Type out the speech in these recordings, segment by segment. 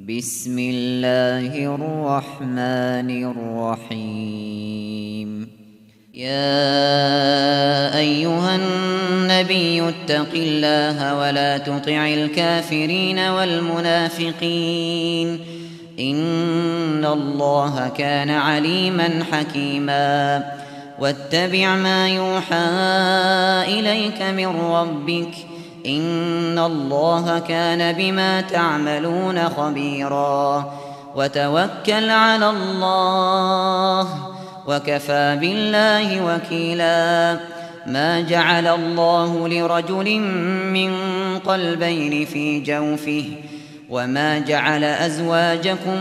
بسم الله الرحمن الرحيم. يا أيها النبي اتق الله ولا تطع الكافرين والمنافقين، إن الله كان عليما حكيما. واتبع ما يوحى إليك من ربك، إن الله كان بما تعملون خبيرا. وتوكل على الله، وكفى بالله وكيلا. ما جعل الله لرجل من قلبين في جوفه، وما جعل أزواجكم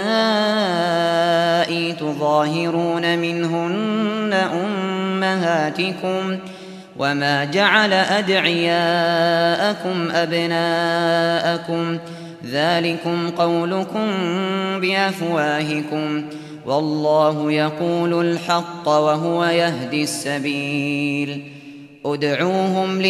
اللائي تظاهرون منهن أمهاتكم، وما جعل أدعياءكم أبناءكم، ذلكم قولكم بأفواهكم، والله يقول الحق وهو يهدي السبيل. ادعوهم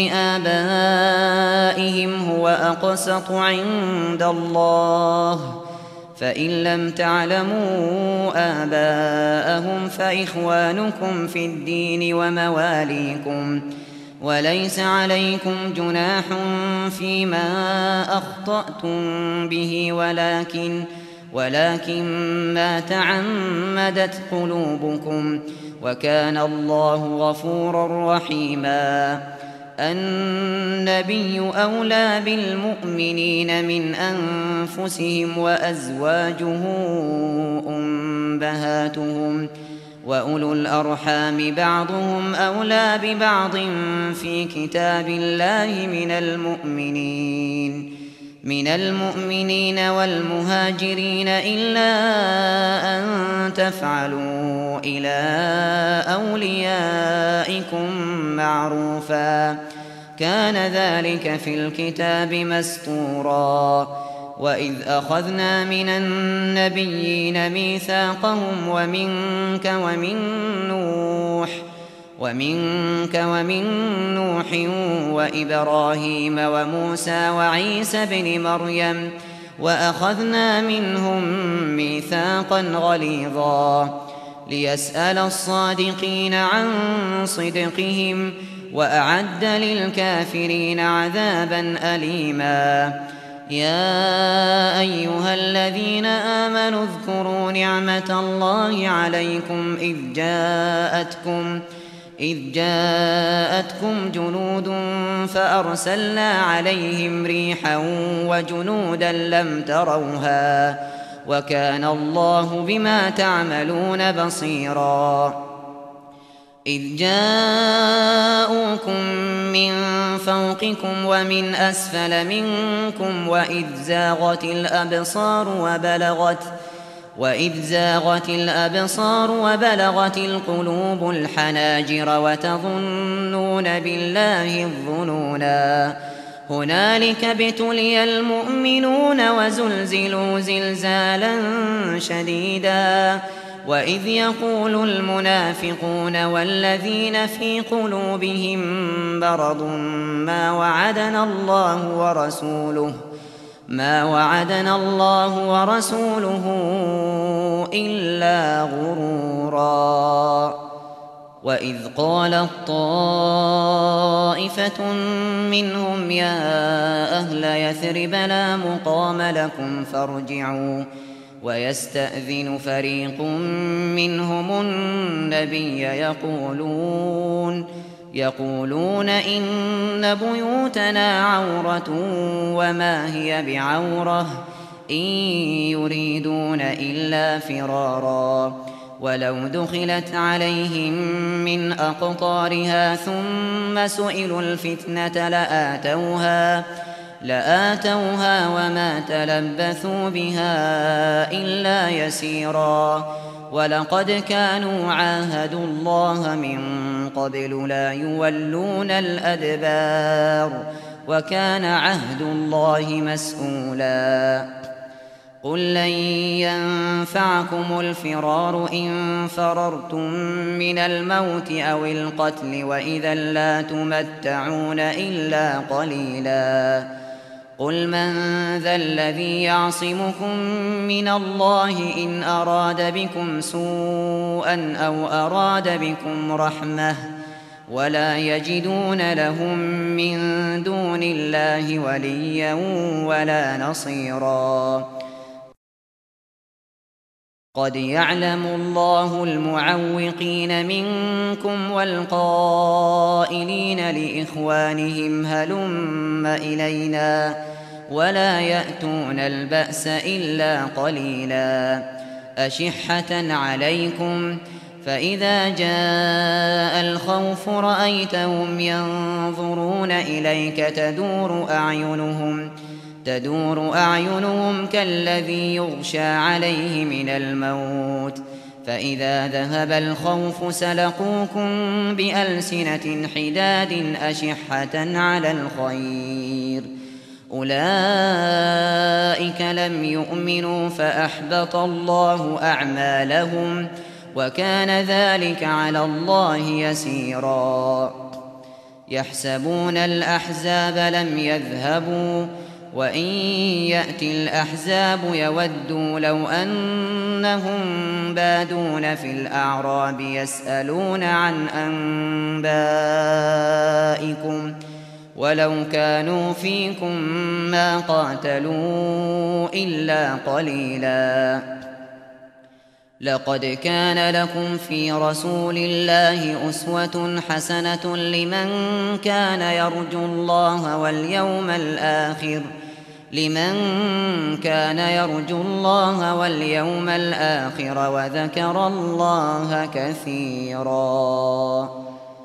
لآبائهم هو أقسط عند الله، فإن لم تعلموا آباءهم فإخوانكم في الدين ومواليكم، وليس عليكم جناح فيما أخطأتم به، ولكن ما تعمدت قلوبكم، وكان الله غفورا رحيما. النبي أولى بالمؤمنين من أنفسهم، وأزواجه أمهاتهم، وأولو الأرحام بعضهم أولى ببعض في كتاب الله من المؤمنين والمهاجرين، إلا أن تفعلوا إلى أوليائكم معروفا، كان ذلك في الكتاب مسطورا. وإذ أخذنا من النبيين ميثاقهم ومنك ومن نوح وإبراهيم وموسى وعيسى بن مريم، وأخذنا منهم ميثاقا غليظا، ليسأل الصادقين عن صدقهم، وأعد للكافرين عذابا أليما. يا أيها الذين آمنوا اذكروا نعمة الله عليكم إذ جاءتكم جنود فأرسلنا عليهم ريحا وجنودا لم تروها، وكان الله بما تعملون بصيرا. إذ جاءوكم من فوقكم ومن أسفل منكم، وإذ زاغت الأبصار وبلغت القلوب الحناجر، وتظنون بالله الظنونا. هنالك ابتلي المؤمنون وزلزلوا زلزالا شديدا. وإذ يقول المنافقون والذين في قلوبهم مرض ما وعدنا الله ورسوله إلا غرورا. وإذ قالت طائفة منهم يا أهل يثرب لا مقام لكم فارجعوا، ويستأذن فريق منهم النبي يقولون إن بيوتنا عورة وما هي بعورة، إن يريدون إلا فرارا. ولو دخلت عليهم من أقطارها ثم سئلوا الفتنة لآتوها وما تلبثوا بها إلا يسيرا. ولقد كانوا عاهدوا الله من قبل لا يولون الأدبار، وكان عهد الله مسؤولا. قل لن ينفعكم الفرار إن فررتم من الموت أو القتل، وإذا لا تمتعون إلا قليلا. قل من ذا الذي يعصمكم من الله إن أراد بكم سوءا أو أراد بكم رحمة ولا يجدون لهم من دون الله وليا ولا نصيرا قد يعلم الله المعوقين منكم والقائلين لإخوانهم هلم إلينا ولا يأتون البأس إلا قليلا أشحة عليكم فإذا جاء الخوف رأيتهم ينظرون إليك تدور أعينهم كالذي يغشى عليه من الموت فإذا ذهب الخوف سلقوكم بألسنة حداد أشحة على الخير أولئك لم يؤمنوا فأحبط الله أعمالهم وكان ذلك على الله يسيرا يحسبون الأحزاب لم يذهبوا وإن يأتي الأحزاب يودوا لو أنهم بادون في الأعراب يسألون عن أنبائكم ولو كانوا فيكم ما قاتلوا إلا قليلا لقد كان لكم في رسول الله أسوة حسنة لمن كان يرجو الله واليوم الآخر وذكر الله كثيرا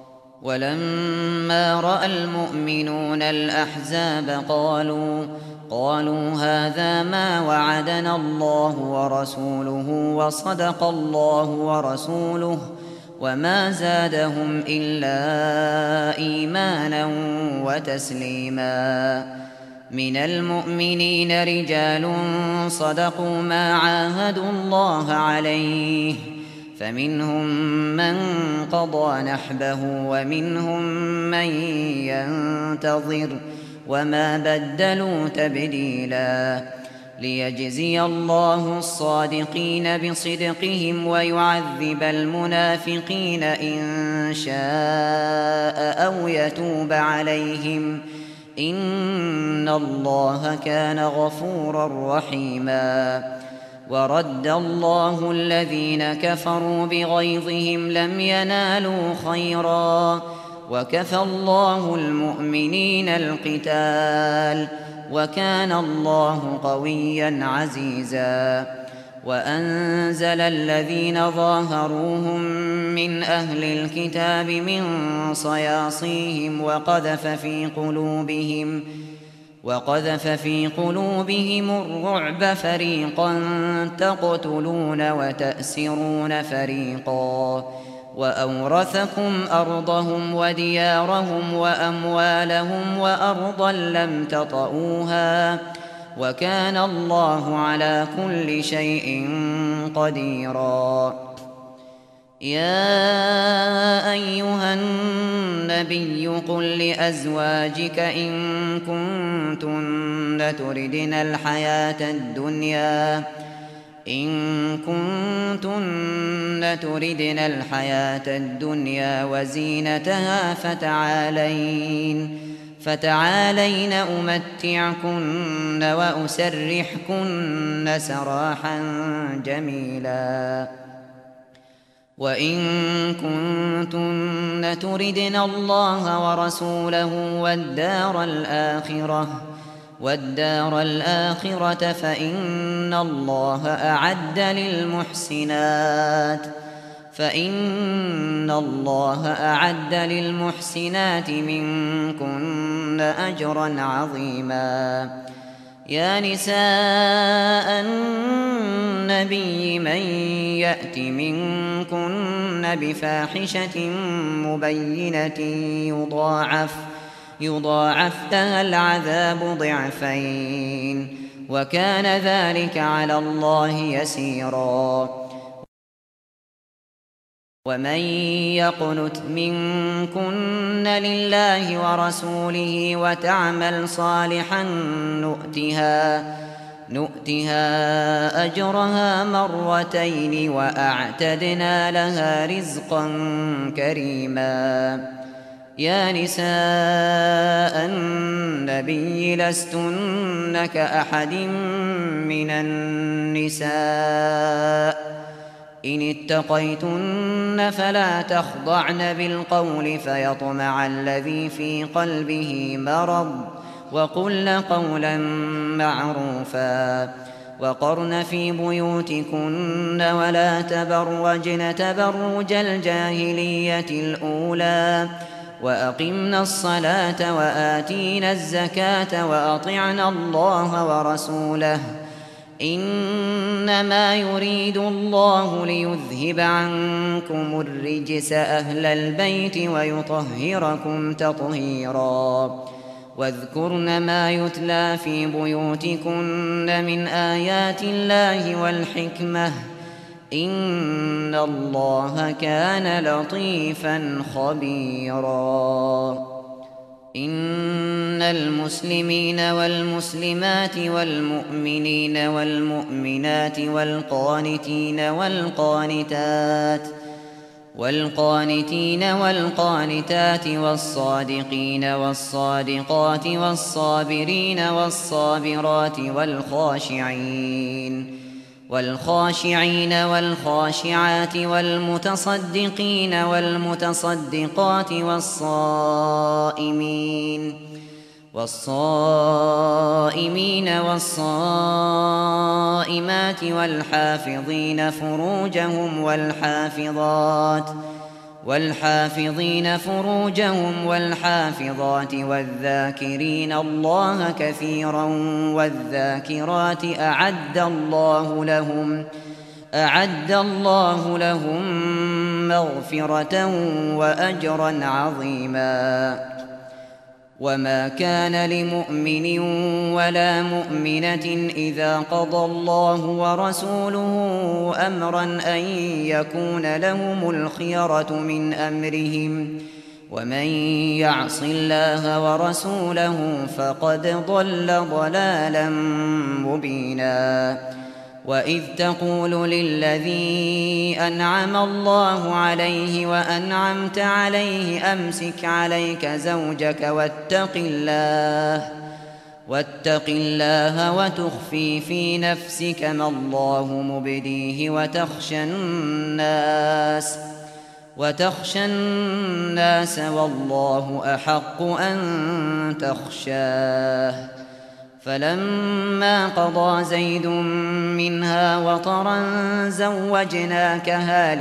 ولما رأى المؤمنون الأحزاب قالوا هذا ما وعدنا الله ورسوله وصدق الله ورسوله وما زادهم إلا إيمانا وتسليما من المؤمنين رجال صدقوا ما عاهدوا الله عليه فمنهم من قضى نحبه ومنهم من ينتظر وما بدلوا تبديلا ليجزي الله الصادقين بصدقهم ويعذب المنافقين إن شاء أو يتوب عليهم إن الله كان غفورا رحيما ورد الله الذين كفروا بغيظهم لم ينالوا خيرا وكفى الله المؤمنين القتال وكان الله قويا عزيزا وأنزل الذين ظاهروهم من أهل الكتاب من صياصيهم وقذف في قلوبهم الرعب فريقا تقتلون وتأسرون فريقا وأورثكم أرضهم وديارهم وأموالهم وأرضا لم تطئوها وكان الله على كل شيء قديرا يا أيها النبي قل لأزواجك إن كنتن تردن الحياة الدنيا وزينتها فتعالين أمتعكن وأسرحكن سراحا جميلا وإن كنتن تردن الله ورسوله والدار الآخرة فإن الله أعد للمحسنات منكن أجرا عظيما يا نساء النبي من يأت منكن بفاحشة مبينة يضاعف لها العذاب ضعفين وكان ذلك على الله يسيرا ومن يقنت منكن لله ورسوله وتعمل صالحا نؤتها أجرها مرتين وأعتدنا لها رزقا كريما. يا نساء النبي لستن كأحد من النساء إن اتقيتن فلا تخضعن بالقول فيطمع الذي في قلبه مرض وقلن قولا معروفا. وقرن في بيوتكن ولا تبرجن تبرج الجاهلية الأولى وأقمنا الصلاة وآتينا الزكاة وأطعنا الله ورسوله إنما يريد الله ليذهب عنكم الرجس أهل البيت ويطهركم تطهيرا. واذكرن ما يتلى في بيوتكن من آيات الله والحكمة إن الله كان لطيفا خبيرا. إن المسلمين والمسلمات والمؤمنين والمؤمنات والقانتين والقانتات والصادقين والصادقات والصابرين والصابرات والخاشعين والخاشعات والمتصدقين والمتصدقات والصائمين والصائمات والحافظين فروجهم والحافظات والذاكرين الله كثيرا والذاكرات أعد الله لهم مغفرة وأجرا عظيما. وما كان لمؤمن ولا مؤمنة إذا قضى الله ورسوله أمرا أن يكون لهم الخيرة من أمرهم ومن يعص الله ورسوله فقد ضل ضلالا مبينا. وإذ تقول للذي أنعم الله عليه وأنعمت عليه أمسك عليك زوجك واتق الله وتخفي في نفسك ما الله مبديه وتخشى الناس والله أحق أن تخشاه. فلما قضى زيد منها وطرا زوجناكها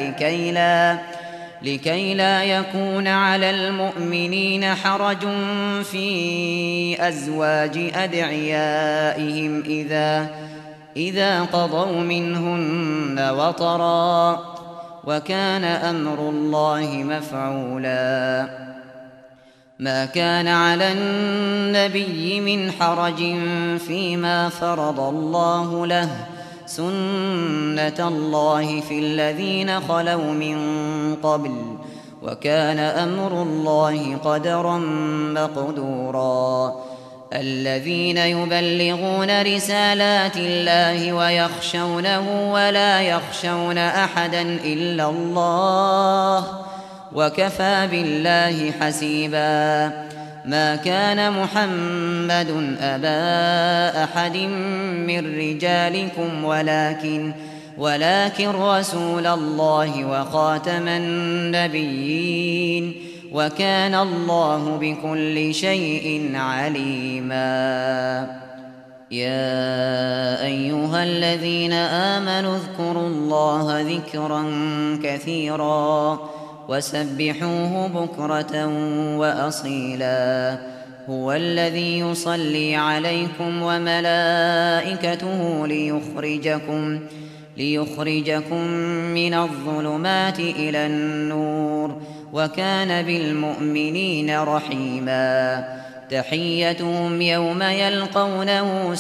لكي لا يكون على المؤمنين حرج في أزواج أدعيائهم إذا قضوا منهن وطرا وكان أمر الله مفعولا. ما كان على النبي من حرج فيما فرض الله له سنة الله في الذين خلوا من قبل وكان أمر الله قدرا مقدورا. الذين يبلغون رسالات الله ويخشونه ولا يخشون أحدا إلا الله وكفى بالله حسيبا. ما كان محمد أبا أحد من رجالكم ولكن رسول الله وخاتم النبيين وكان الله بكل شيء عليما. يا أيها الذين آمنوا اذكروا الله ذكرا كثيرا وسبحوه بكرة وأصيلا. هو الذي يصلي عليكم وملائكته ليخرجكم من الظلمات إلى النور وكان بالمؤمنين رحيما. تحيتهم يوم يلقونه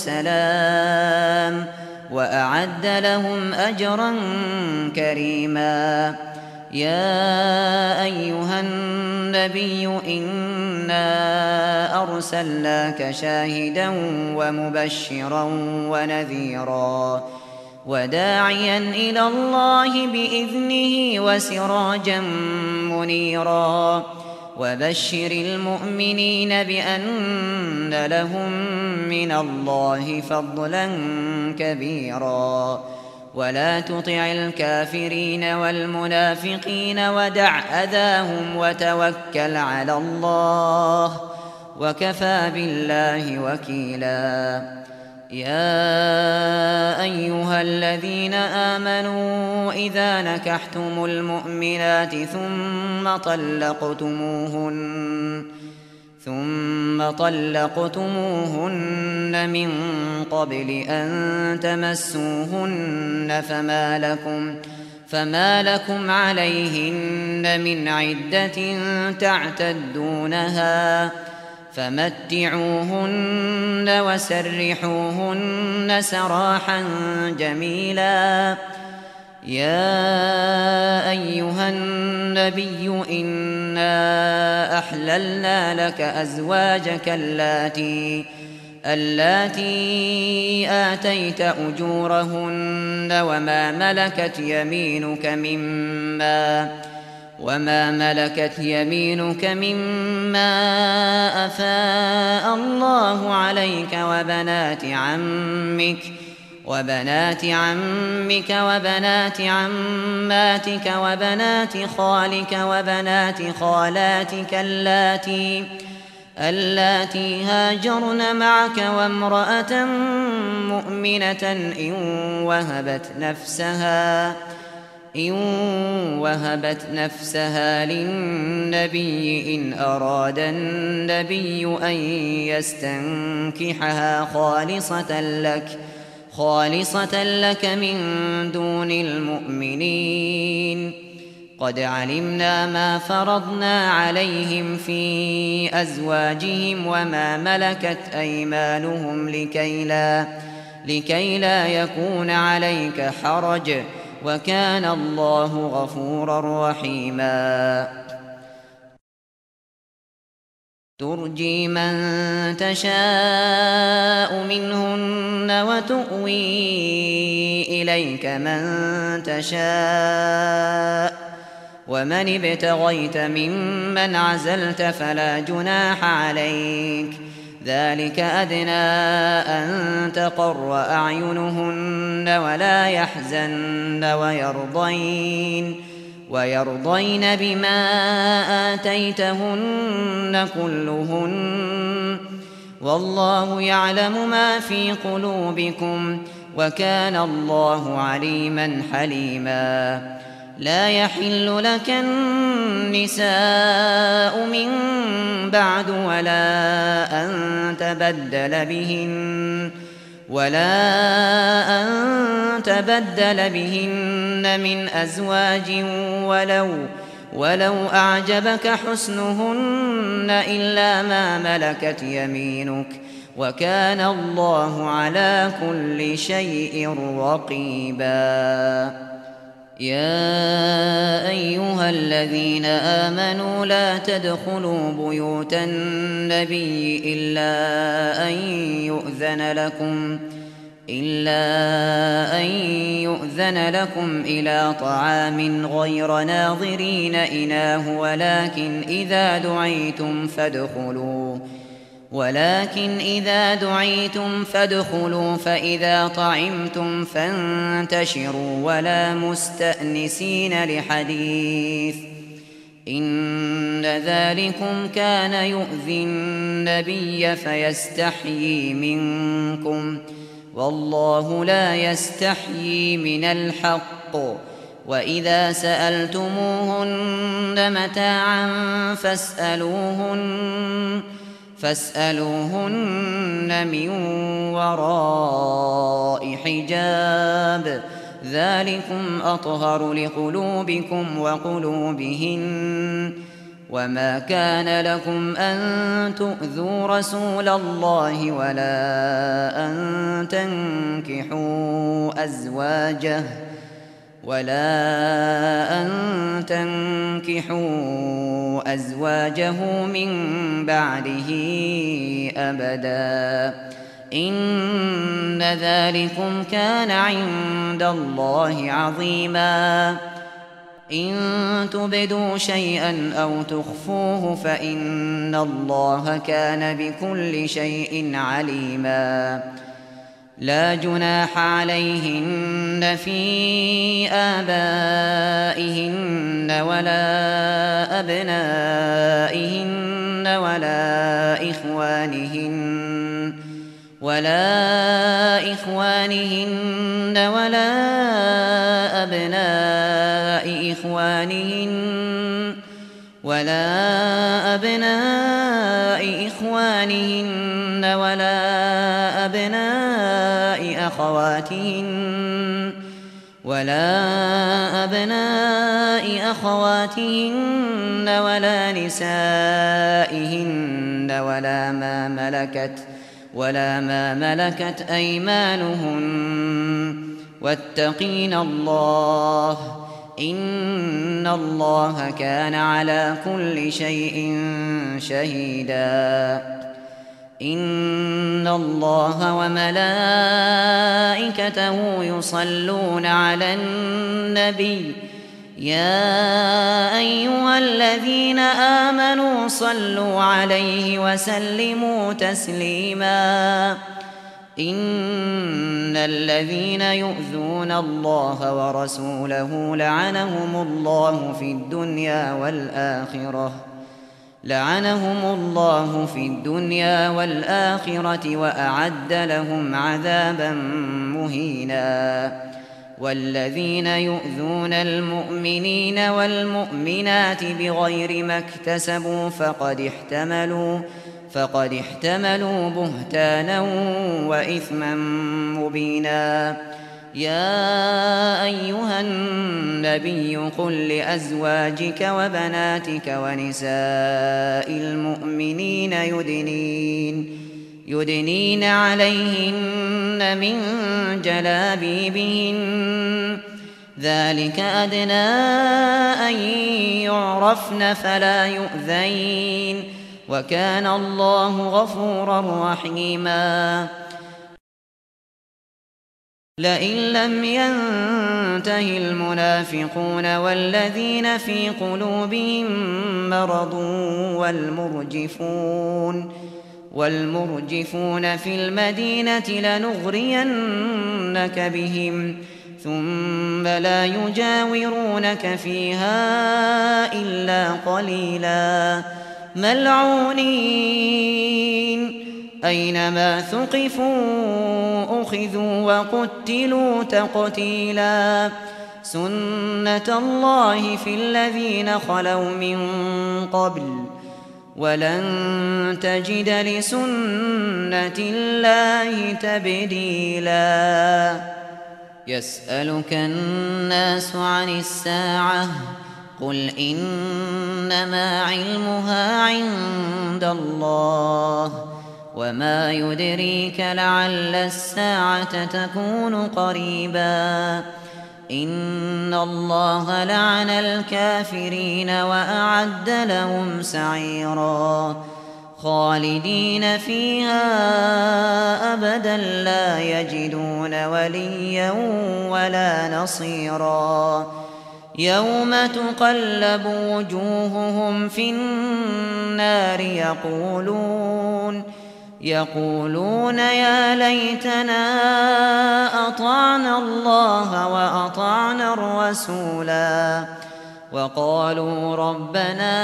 سلام وأعد لهم أجرا كريما. يا أيها النبي إنا أرسلناك شاهدا ومبشرا ونذيرا وداعيا إلى الله بإذنه وسراجا منيرا وبشر المؤمنين بأن لهم من الله فضلا كبيرا ولا تطع الكافرين والمنافقين ودع أذاهم وتوكل على الله وكفى بالله وكيلا يا أيها الذين آمنوا إذا نكحتم المؤمنات ثم طلقتموهن من قبل أن تمسوهن فما لكم عليهن من عدة تعتدونها فمتعوهن وسرحوهن سراحا جميلا يا أيها النبي إنا أحللنا لك أزواجك اللاتي آتيت أجورهن وما ملكت يمينك مما أفاء الله عليك وبنات عمك وبنات عماتك وبنات خالك وبنات خالاتك اللاتي هاجرن معك وامرأة مؤمنة إن وهبت نفسها للنبي إن أراد النبي أن يستنكحها خالصة لك من دون المؤمنين قد علمنا ما فرضنا عليهم في أزواجهم وما ملكت أيمانهم لكي لا يكون عليك حرج وكان الله غفورا رحيما ترجي من تشاء منهن وتؤوي إليك من تشاء ومن ابتغيت ممن عزلت فلا جناح عليك ذلك أدنى أن تقر أعينهن ولا يحزن ويرضين بما آتيتهن كلهن والله يعلم ما في قلوبكم وكان الله عليما حليما لا يحل لك النساء من بعد ولا أن تبدل بهن من أزواج ولو أعجبك حسنهن إلا ما ملكت يمينك وكان الله على كل شيء رقيبا يا أيها الذين آمنوا لا تدخلوا بيوت النبي إلا أن يؤذن لكم إلى طعام غير ناظرين إناه ولكن إذا دعيتم فادخلوا فإذا طعمتم فانتشروا ولا مستأنسين لحديث إن ذلكم كان يؤذي النبي فيستحيي منكم والله لا يستحيي من الحق وإذا سألتموهن متاعا فاسألوهن من وراء حجاب ذلكم أطهر لقلوبكم وقلوبهن وما كان لكم أن تؤذوا رسول الله ولا أن تنكحوا ولا أن تنكحوا أزواجه من بعده أبدا إن ذلكم كان عند الله عظيما إن تبدوا شيئا أو تخفوه فإن الله كان بكل شيء عليما لا جناح عليهن في آبائهن ولا أبنائهن ولا إخوانهن ولا أبناء إخوانهن ولا أبناء أخواتهن ولا نسائهن ولا ما ملكت أيمانهن واتقين الله إن الله كان على كل شيء شهيدا إن الله وملائكته يصلون على النبي يا أيها الذين آمنوا صلوا عليه وسلموا تسليما إن الذين يؤذون الله ورسوله لعنهم الله في الدنيا والآخرة وأعد لهم عذابا مهينا والذين يؤذون المؤمنين والمؤمنات بغير ما اكتسبوا فقد احتملوا بهتانا وإثما مبينا يا أيها النبي قل لأزواجك وبناتك ونساء المؤمنين يدنين عليهن من جلابيبهن ذلك أدنى أن يعرفن فلا يؤذين وكان الله غفورا رحيما لئن لم ينته المنافقون والذين في قلوبهم مرض والمرجفون في المدينة لنغرينك بهم ثم لا يجاورونك فيها إلا قليلا ملعونين أينما ثقفوا أخذوا وقتلوا تقتيلا سنة الله في الذين خلوا من قبل ولن تجد لسنة الله تبديلا يسألك الناس عن الساعة قل إنما علمها عند الله وما يدريك لعل الساعة تكون قريبا إن الله لعن الكافرين وأعد لهم سعيرا خالدين فيها أبدا لا يجدون وليا ولا نصيرا يوم تقلب وجوههم في النار يقولون يا ليتنا أطعنا الله وأطعنا الرسولا وقالوا ربنا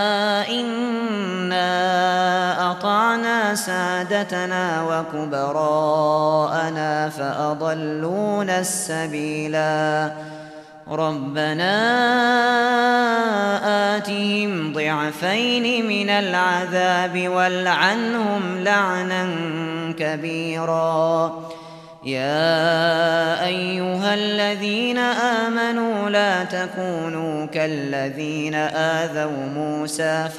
إنا أطعنا سادتنا وكبراءنا فأضلونا السبيلا ربنا آتهم ضعفين من العذاب والعنهم لعنا كبيرا يا أيها الذين آمنوا لا تكونوا كالذين آذوا موسى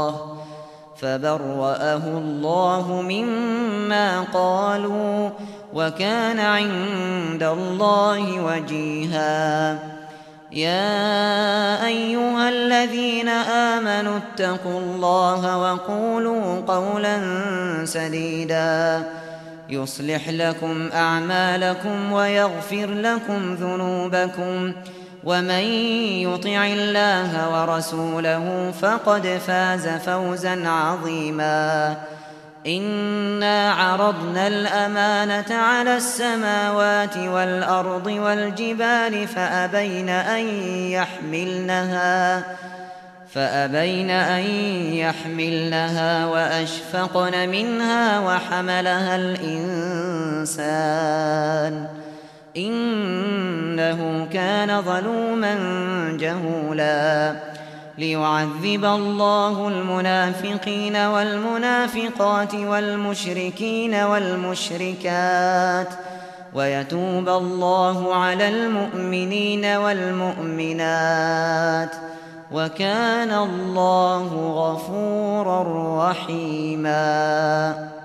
فبرأه الله مما قالوا وكان عند الله وجيها. يا أيها الذين آمنوا اتقوا الله وقولوا قولا سديدا يصلح لكم أعمالكم ويغفر لكم ذنوبكم، ومن يطع الله ورسوله فقد فاز فوزا عظيما. إنا عرضنا الأمانة على السماوات والأرض والجبال فأبين أن يحملنها وأشفقن منها وحملها الإنسان إنه كان ظلوما جهولا. ليعذب الله المنافقين والمنافقات والمشركين والمشركات ويتوب الله على المؤمنين والمؤمنات، وكان الله غفورا رحيما.